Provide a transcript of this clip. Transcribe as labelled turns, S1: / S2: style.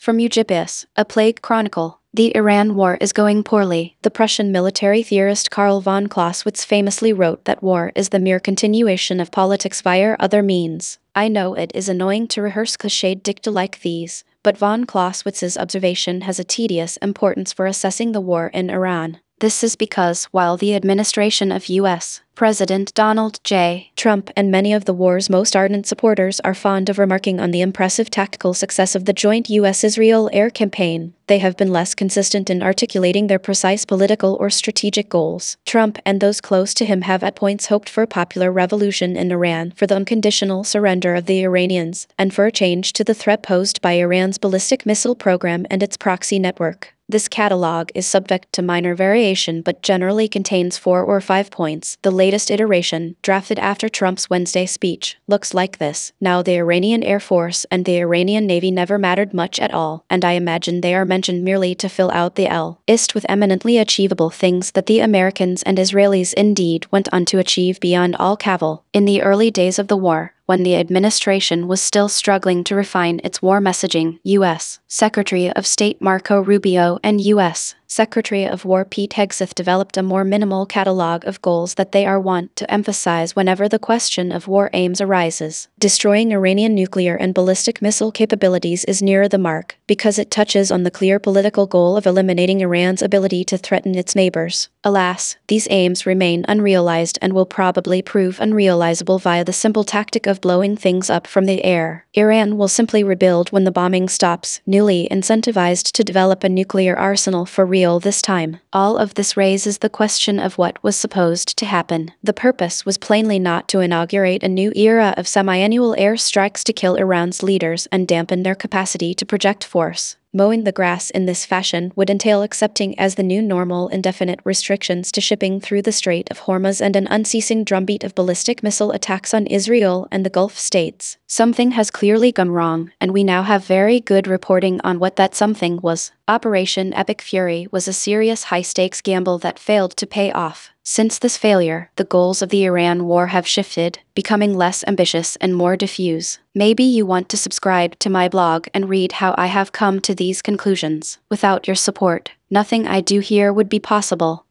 S1: From Eugipius, A Plague Chronicle. The Iran War is going poorly. The Prussian military theorist Karl von Clausewitz famously wrote that war is the mere continuation of politics via other means. I know it is annoying to rehearse cliched dicta like these, but von Clausewitz's observation has a tedious importance for assessing the war in Iran. This is because, while the administration of U.S. President Donald J. Trump and many of the war's most ardent supporters are fond of remarking on the impressive tactical success of the joint U.S.-Israel air campaign, they have been less consistent in articulating their precise political or strategic goals. Trump and those close to him have at points hoped for a popular revolution in Iran, for the unconditional surrender of the Iranians, and for a change to the threat posed by Iran's ballistic missile program and its proxy network. This catalogue is subject to minor variation but generally contains 4 or 5 points. The latest iteration, drafted after Trump's Wednesday speech, looks like this. Now the Iranian Air Force and the Iranian Navy never mattered much at all, and I imagine they are mentioned merely to fill out the list with eminently achievable things that the Americans and Israelis indeed went on to achieve beyond all cavil. In the early days of the war, when the administration was still struggling to refine its war messaging, U.S. Secretary of State Marco Rubio and U.S. Secretary of War Pete Hegseth developed a more minimal catalogue of goals that they are wont to emphasize whenever the question of war aims arises. Destroying Iranian nuclear and ballistic missile capabilities is nearer the mark, because it touches on the clear political goal of eliminating Iran's ability to threaten its neighbors. Alas, these aims remain unrealized and will probably prove unrealizable via the simple tactic of blowing things up from the air. Iran will simply rebuild when the bombing stops, newly incentivized to develop a nuclear arsenal for real this time. All of this raises the question of what was supposed to happen. The purpose was plainly not to inaugurate a new era of semi-annual air strikes to kill Iran's leaders and dampen their capacity to project force. Mowing the grass in this fashion would entail accepting as the new normal indefinite restrictions to shipping through the Strait of Hormuz and an unceasing drumbeat of ballistic missile attacks on Israel and the Gulf states. Something has clearly gone wrong, and we now have very good reporting on what that something was. Operation Epic Fury was a serious high-stakes gamble that failed to pay off. Since this failure, the goals of the Iran war have shifted, becoming less ambitious and more diffuse. Maybe you want to subscribe to my blog and read how I have come to these conclusions. Without your support, nothing I do here would be possible.